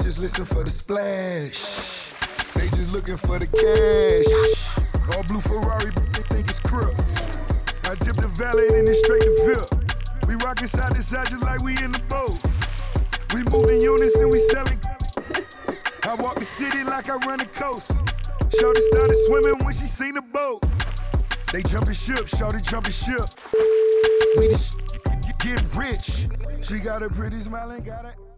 just listen for the splash. They just looking for the cash. All blue Ferrari, but they think it's crib. I dip the valet, then it's straight to VIP. We rockin' side to side just like we in the boat. We moving units and we selling. I walk the city like I run the coast. Shorty started swimming when she seen the boat. They jumping ship, shorty jumping ship. We just get rich. She got a pretty smile and got it.